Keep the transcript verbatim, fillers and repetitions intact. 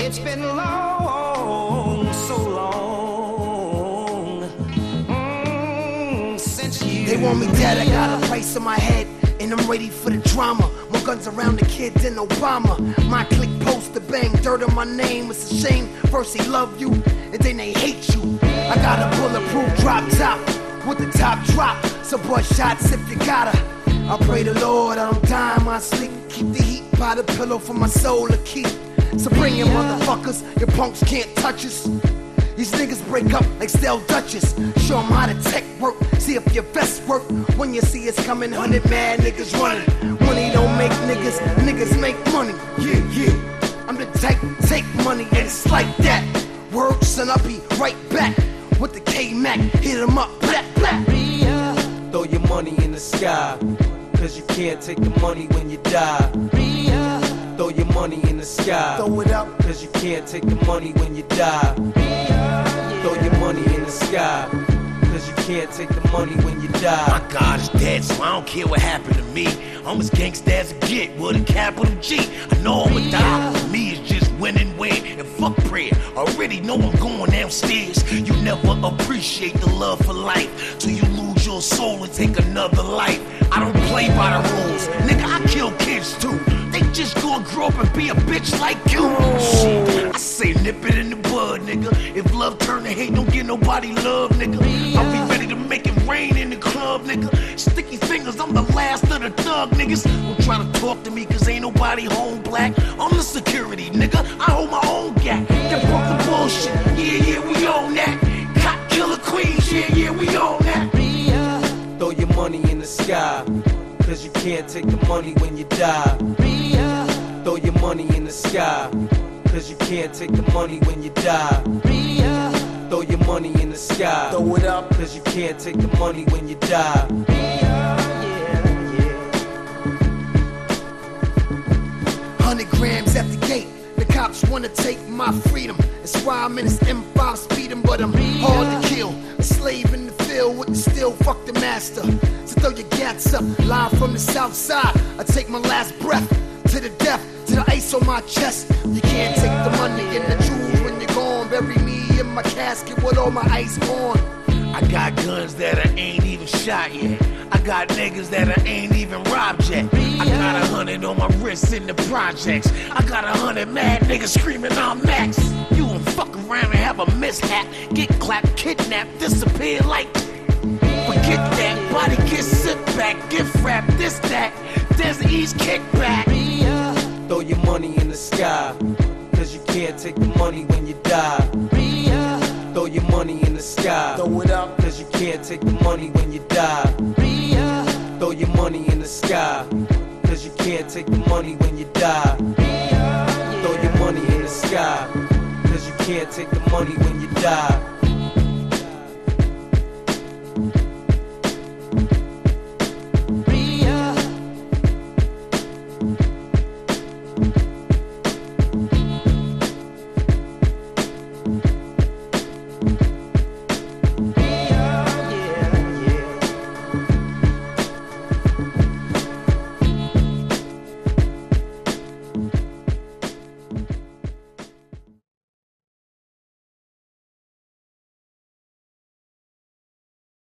It's been long, so long mm, since you. They want me dead, I got a price on my head, and I'm ready for the drama. More guns around the kid than Obama. My clique post to bang dirt on my name. It's a shame. First they love you, and then they hate you. I got a bulletproof drop top with the top drop. So boy shots if you gotta. I pray the Lord I don't die in my sleep. Keep the heat by the pillow for my soul to keep. So bring your motherfuckers, your punks can't touch us. These niggas break up like stale Duchess. Show 'em how the tech work, see if your vest work. When you see us coming, hundred mad niggas running. Money don't make niggas, niggas make money. Yeah, yeah, I'm the type to take money and it's like that. Word, son, I'll be right back with the K-Mac, hit 'em up, black, black. Throw your money in the sky, cause you can't take the money when you die. Throw your money in the sky, throw it up, cause you can't take the money when you die. Throw your money in the sky, cause you can't take the money when you die. My God is dead, so I don't care what happened to me. I'm as gangsta as it get with a capital G. I know I'ma die. For me, it's just win and win and fuck prayer. Already know I'm going downstairs. You never appreciate the love for life till you lose your soul and take another life. I don't play by the rules, nigga. I kill kids too. They just gonna grow up and be a bitch like you. Shit, I say nip it in the bud, nigga. If love turn to hate, don't get nobody love, nigga. I'll be ready to make it rain in the club, nigga. Sticky fingers, I'm the last of the thug niggas. Don't try to talk to me, cause ain't nobody home black. I'm the security, nigga. I hold my own gap. That broke the bullshit. Yeah, yeah, we own that. Cop killer queens, yeah, yeah, we own that. Throw your money in the sky, cause you can't take the money when you die. Throw your money in the sky, cause you can't take the money when you die. Throw your money in the sky, throw it up, cause you can't take the money when you die. Hundred grams at the gate. The cops wanna take my freedom. That's why I'm in this M five speeding, but I'm hard to kill. A slave in the field with the steel, fuck the master. So throw your gats up, live from the south side. I take my last breath to the death, to the ice on my chest. You can't take the money and the jewels when you're gone. Bury me in my casket with all my ice on. I got guns that I ain't even shot yet. I got niggas that I ain't even robbed yet. I got a hundred on my wrist in the projects. I got a hundred mad niggas screaming I'm Max. You won't fuck around and have a mishap. Get clapped, kidnapped, disappear like. Forget that, body get sit back, gift wrap, this, that. There's the East kickback. Throw your money in the sky, cause you can't take the money when you die. Throw your money in the sky, throw it up, cause you can't take the money when you die. Throw your money in the sky, cause you can't take the money when you die. Throw your money in the sky, cause you can't take the money when you die. Be